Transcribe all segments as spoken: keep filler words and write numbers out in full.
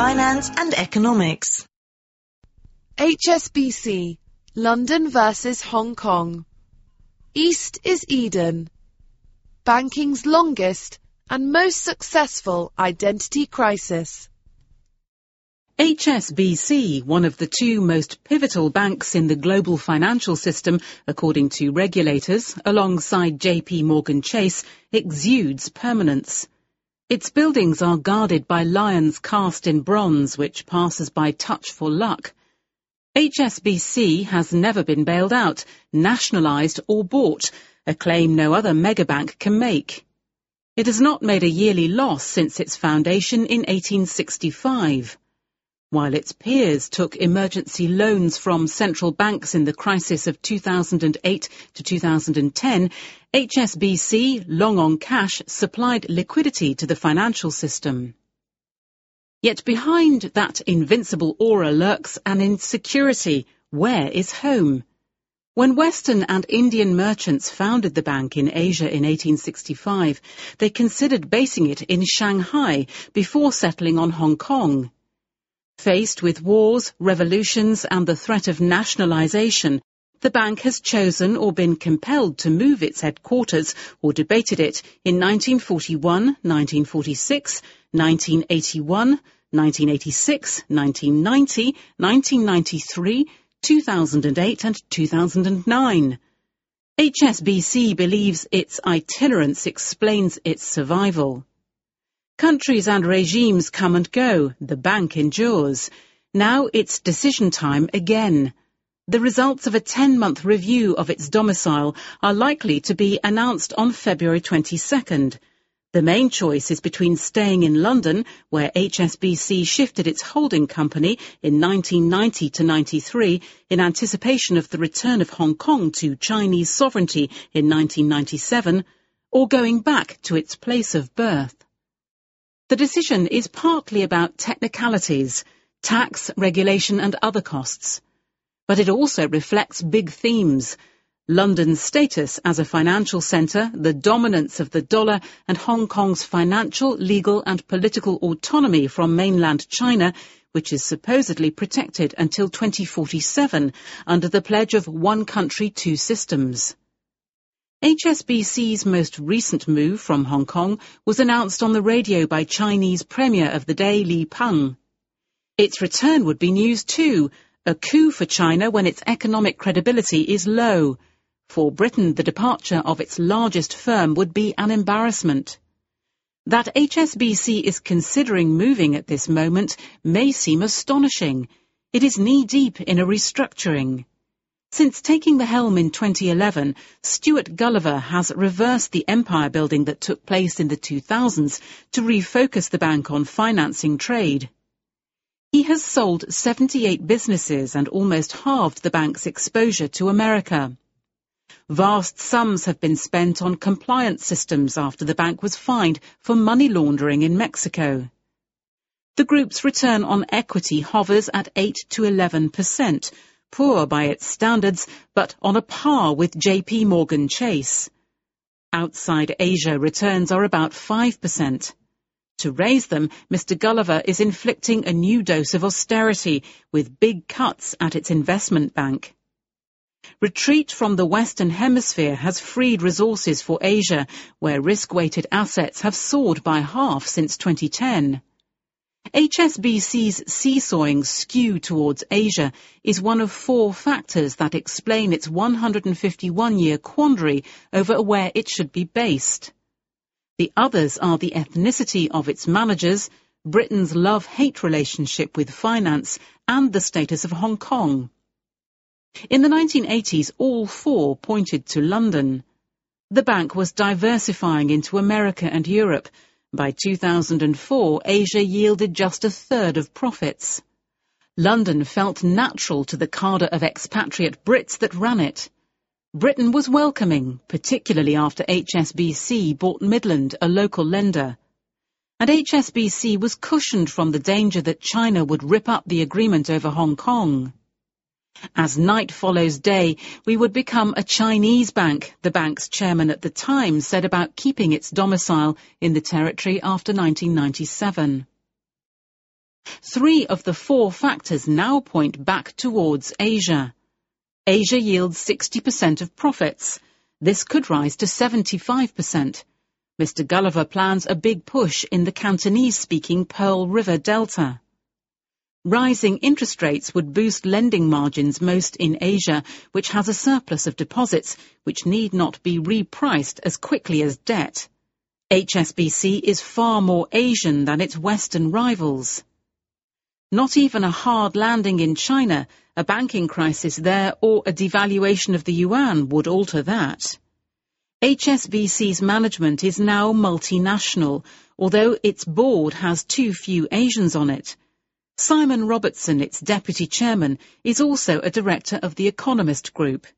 finance and economics. H S B C, London versus Hong Kong. East is Eden. Banking's longest and most successful identity crisis. H S B C, one of the two most pivotal banks in the global financial system, according to regulators, alongside J P Morgan Chase, exudes permanence. Its buildings are guarded by lions cast in bronze, which passers-by touch for luck. H S B C has never been bailed out, nationalised or bought, a claim no other megabank can make. It has not made a yearly loss since its foundation in eighteen sixty-five. While its peers took emergency loans from central banks in the crisis of two thousand eight to two thousand ten, H S B C, long on cash, supplied liquidity to the financial system. Yet behind that invincible aura lurks an insecurity. Where is home? When Western and Indian merchants founded the bank in Asia in eighteen sixty-five, they considered basing it in Shanghai before settling on Hong Kong. Faced with wars, revolutions and the threat of nationalisation, the bank has chosen or been compelled to move its headquarters or debated it in nineteen forty-one, nineteen forty-six, nineteen eighty-one, nineteen eighty-six, nineteen ninety, nineteen ninety-three, two thousand eight and two thousand nine. H S B C believes its itinerance explains its survival. Countries and regimes come and go, the bank endures. Now it's decision time again. The results of a ten-month review of its domicile are likely to be announced on February twenty-second. The main choice is between staying in London, where H S B C shifted its holding company in nineteen ninety to ninety-three in anticipation of the return of Hong Kong to Chinese sovereignty in nineteen ninety-seven, or going back to its place of birth. The decision is partly about technicalities, tax, regulation and other costs. But it also reflects big themes: London's status as a financial centre, the dominance of the dollar, and Hong Kong's financial, legal and political autonomy from mainland China, which is supposedly protected until twenty forty-seven under the pledge of one country, two systems. H S B C's most recent move from Hong Kong was announced on the radio by Chinese Premier of the day Li Peng. Its return would be news too, a coup for China when its economic credibility is low. For Britain, the departure of its largest firm would be an embarrassment. That H S B C is considering moving at this moment may seem astonishing. It is knee-deep in a restructuring. Since taking the helm in twenty eleven, Stuart Gulliver has reversed the empire building that took place in the two thousands to refocus the bank on financing trade. He has sold seventy-eight businesses and almost halved the bank's exposure to America. Vast sums have been spent on compliance systems after the bank was fined for money laundering in Mexico. The group's return on equity hovers at eight to eleven percent, poor by its standards, but on a par with J P Morgan Chase. Outside Asia, returns are about five percent. To raise them, Mister Gulliver is inflicting a new dose of austerity, with big cuts at its investment bank. Retreat from the Western Hemisphere has freed resources for Asia, where risk-weighted assets have soared by half since twenty ten. H S B C's seesawing skew towards Asia is one of four factors that explain its one hundred fifty-one year quandary over where it should be based. The others are the ethnicity of its managers, Britain's love-hate relationship with finance, and the status of Hong Kong. In the nineteen eighties, all four pointed to London. The bank was diversifying into America and Europe. By two thousand four, Asia yielded just a third of profits. London felt natural to the cadre of expatriate Brits that ran it. Britain was welcoming, particularly after H S B C bought Midland, a local lender. And H S B C was cushioned from the danger that China would rip up the agreement over Hong Kong. As night follows day, we would become a Chinese bank, the bank's chairman at the time said about keeping its domicile in the territory after nineteen ninety-seven. Three of the four factors now point back towards Asia. Asia yields sixty percent of profits. This could rise to seventy-five percent. Mister Gulliver plans a big push in the Cantonese-speaking Pearl River Delta. Rising interest rates would boost lending margins most in Asia, which has a surplus of deposits which need not be repriced as quickly as debt. H S B C is far more Asian than its Western rivals. Not even a hard landing in China, a banking crisis there, or a devaluation of the yuan would alter that. H S B C's management is now multinational, although its board has too few Asians on it. Simon Robertson, its deputy chairman, is also a director of the Economist Group.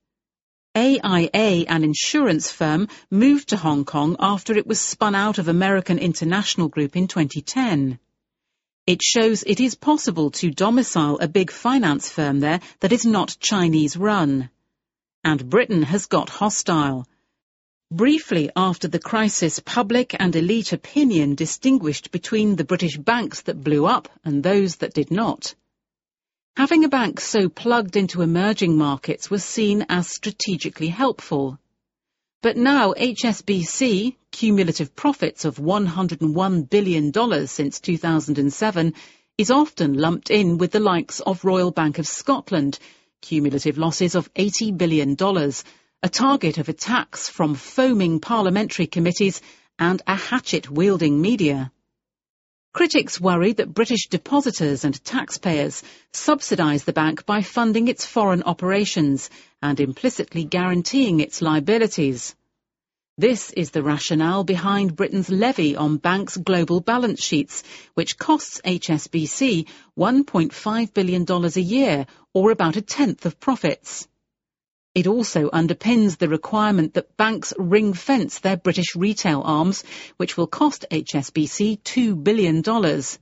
A I A, an insurance firm, moved to Hong Kong after it was spun out of American International Group in twenty ten. It shows it is possible to domicile a big finance firm there that is not Chinese-run. And Britain has got hostile. Briefly after the crisis, public and elite opinion distinguished between the British banks that blew up and those that did not. Having a bank so plugged into emerging markets was seen as strategically helpful. But now H S B C, cumulative profits of one hundred one billion dollars since two thousand seven, is often lumped in with the likes of Royal Bank of Scotland, cumulative losses of eighty billion dollars, a target of attacks from foaming parliamentary committees and a hatchet-wielding media. Critics worry that British depositors and taxpayers subsidise the bank by funding its foreign operations and implicitly guaranteeing its liabilities. This is the rationale behind Britain's levy on banks' global balance sheets, which costs H S B C one point five billion dollars a year, or about a tenth of profits. It also underpins the requirement that banks ring-fence their British retail arms, which will cost H S B C two billion dollars.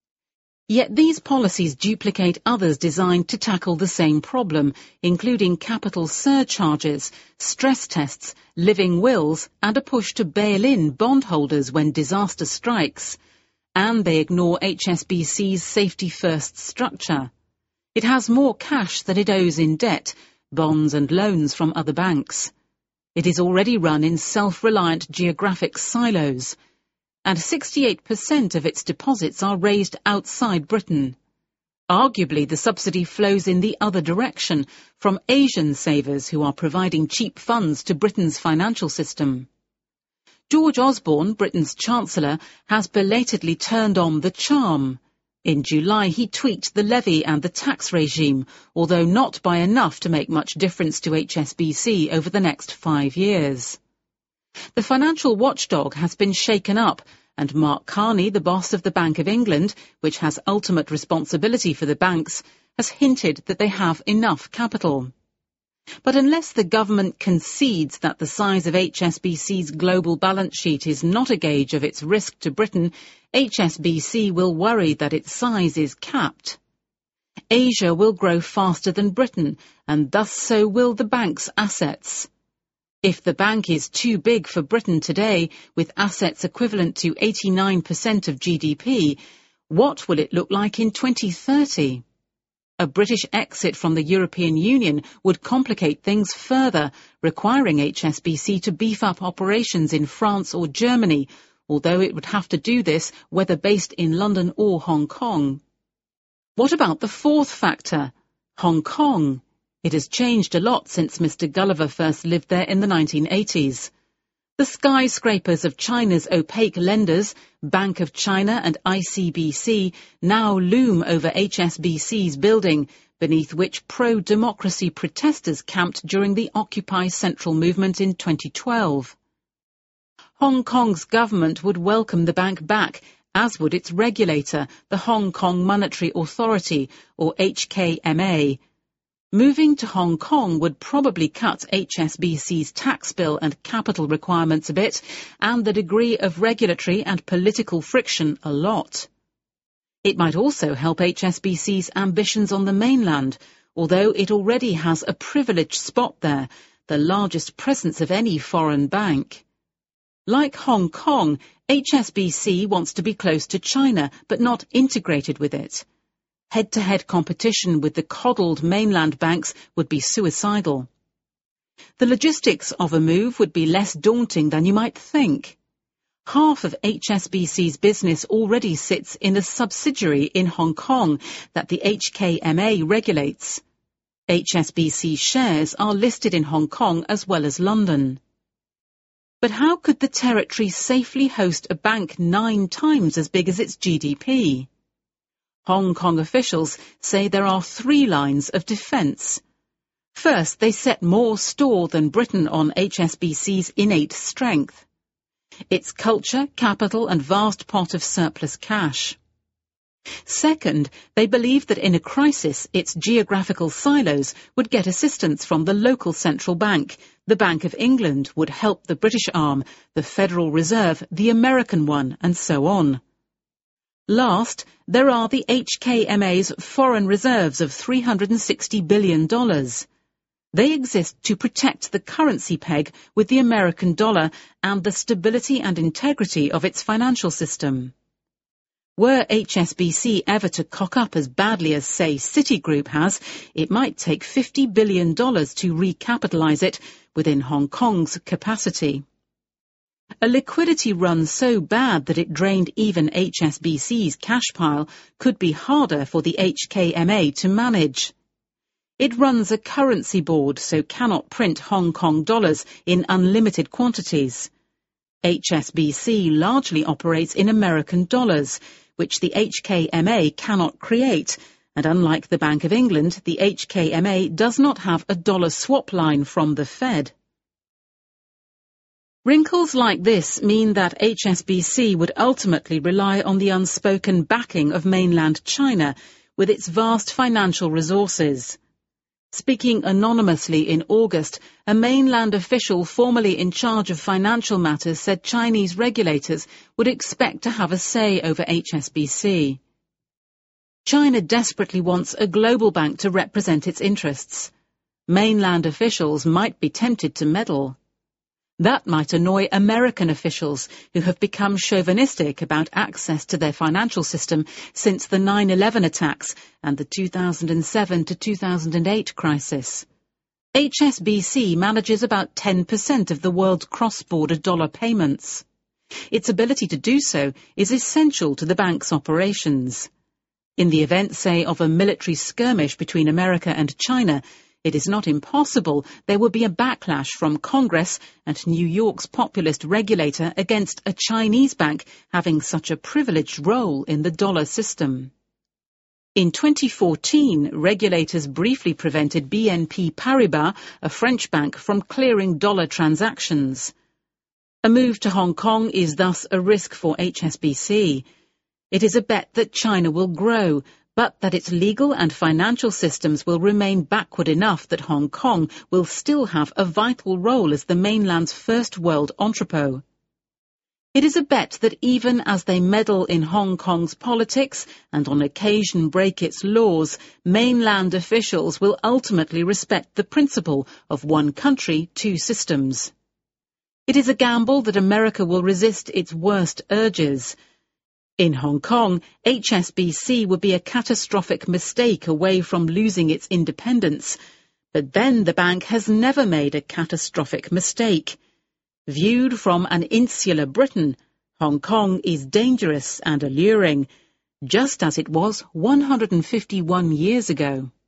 Yet these policies duplicate others designed to tackle the same problem, including capital surcharges, stress tests, living wills, and a push to bail in bondholders when disaster strikes. And they ignore H S B C's safety-first structure. It has more cash than it owes in debt, bonds and loans from other banks. It is already run in self-reliant geographic silos, and sixty-eight percent of its deposits are raised outside Britain. Arguably, the subsidy flows in the other direction, from Asian savers who are providing cheap funds to Britain's financial system. George Osborne, Britain's Chancellor, has belatedly turned on the charm. In July, he tweaked the levy and the tax regime, although not by enough to make much difference to H S B C over the next five years. The financial watchdog has been shaken up, and Mark Carney, the boss of the Bank of England, which has ultimate responsibility for the banks, has hinted that they have enough capital. But unless the government concedes that the size of H S B C's global balance sheet is not a gauge of its risk to Britain, H S B C will worry that its size is capped. Asia will grow faster than Britain, and thus so will the bank's assets. If the bank is too big for Britain today, with assets equivalent to eighty-nine percent of G D P, what will it look like in twenty thirty? A British exit from the European Union would complicate things further, requiring H S B C to beef up operations in France or Germany, although it would have to do this whether based in London or Hong Kong. What about the fourth factor, Hong Kong? It has changed a lot since Mister Gulliver first lived there in the nineteen eighties. The skyscrapers of China's opaque lenders, Bank of China and I C B C, now loom over H S B C's building, beneath which pro-democracy protesters camped during the Occupy Central movement in twenty twelve. Hong Kong's government would welcome the bank back, as would its regulator, the Hong Kong Monetary Authority, or H K M A. Moving to Hong Kong would probably cut H S B C's tax bill and capital requirements a bit, and the degree of regulatory and political friction a lot. It might also help H S B C's ambitions on the mainland, although it already has a privileged spot there, the largest presence of any foreign bank. Like Hong Kong, H S B C wants to be close to China, but not integrated with it. Head-to-head competition with the coddled mainland banks would be suicidal. The logistics of a move would be less daunting than you might think. Half of H S B C's business already sits in a subsidiary in Hong Kong that the H K M A regulates. H S B C shares are listed in Hong Kong as well as London. But how could the territory safely host a bank nine times as big as its G D P? Hong Kong officials say there are three lines of defence. First, they set more store than Britain on H S B C's innate strength. Its culture, capital and vast pot of surplus cash. Second, they believe that in a crisis, its geographical silos would get assistance from the local central bank. The Bank of England would help the British arm, the Federal Reserve, the American one, and so on. Last, there are the H K M A's foreign reserves of three hundred sixty billion dollars. They exist to protect the currency peg with the American dollar and the stability and integrity of its financial system. Were H S B C ever to cock up as badly as, say, Citigroup has, it might take fifty billion dollars to recapitalise it within Hong Kong's capacity. A liquidity run so bad that it drained even H S B C's cash pile could be harder for the H K M A to manage. It runs a currency board, so cannot print Hong Kong dollars in unlimited quantities. H S B C largely operates in American dollars, which the H K M A cannot create, and unlike the Bank of England, the H K M A does not have a dollar swap line from the Fed. Wrinkles like this mean that H S B C would ultimately rely on the unspoken backing of mainland China, with its vast financial resources. Speaking anonymously in August, a mainland official formerly in charge of financial matters said Chinese regulators would expect to have a say over H S B C. China desperately wants a global bank to represent its interests. Mainland officials might be tempted to meddle. That might annoy American officials who have become chauvinistic about access to their financial system since the nine eleven attacks and the two thousand seven to two thousand eight crisis. H S B C manages about ten percent of the world's cross-border dollar payments. Its ability to do so is essential to the bank's operations. In the event, say, of a military skirmish between America and China, it is not impossible there would be a backlash from Congress and New York's populist regulator against a Chinese bank having such a privileged role in the dollar system. In twenty fourteen, regulators briefly prevented B N P Paribas, a French bank, from clearing dollar transactions. A move to Hong Kong is thus a risk for H S B C. It is a bet that China will grow, but that its legal and financial systems will remain backward enough that Hong Kong will still have a vital role as the mainland's first world entrepot. It is a bet that even as they meddle in Hong Kong's politics and on occasion break its laws, mainland officials will ultimately respect the principle of one country, two systems. It is a gamble that America will resist its worst urges. In Hong Kong, H S B C would be a catastrophic mistake away from losing its independence, but then the bank has never made a catastrophic mistake. Viewed from an insular Britain, Hong Kong is dangerous and alluring, just as it was one hundred fifty-one years ago.